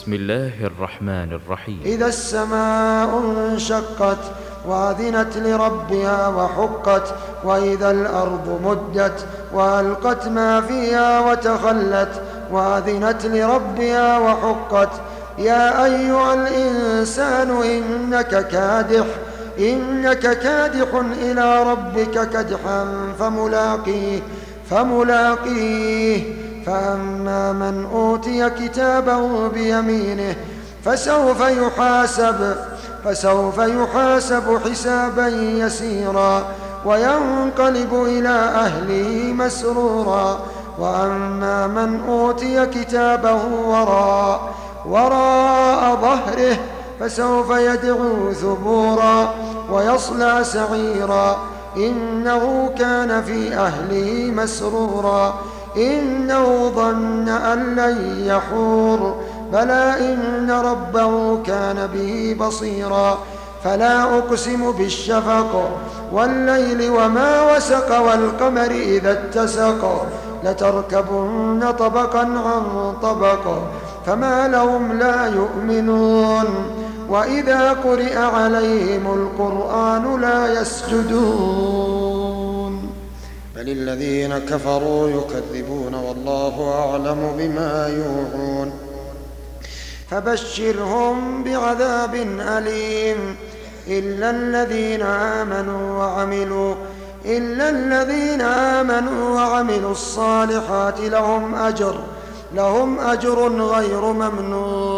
بسم الله الرحمن الرحيم. إذا السماء انشقت وأذنت لربها وحقت وإذا الأرض مدت وألقت ما فيها وتخلت وأذنت لربها وحقت يا أيها الإنسان إنك كادح إلى ربك كدحا فملاقيه فأما من أوتي كتابه بيمينه فسوف يحاسب حسابا يسيرا وينقلب إلى أهله مسرورا وأما من أوتي كتابه وراء ظهره فسوف يدعو ثبورا ويصلى سعيرا إنه كان في أهله مسرورا إنه ظن أن لن يحور بلى إن ربه كان به بصيرا فلا أقسم بالشفق والليل وما وسق والقمر إذا اتسق لتركبن طبقا عن طبق فما لهم لا يؤمنون وإذا قرئ عليهم القرآن لا يسجدون بل الذين كفروا يكذبون والله أعلم بما يوعون فبشرهم بعذاب أليم إلا الذين آمنوا وعملوا الصالحات لهم أجر غير ممنون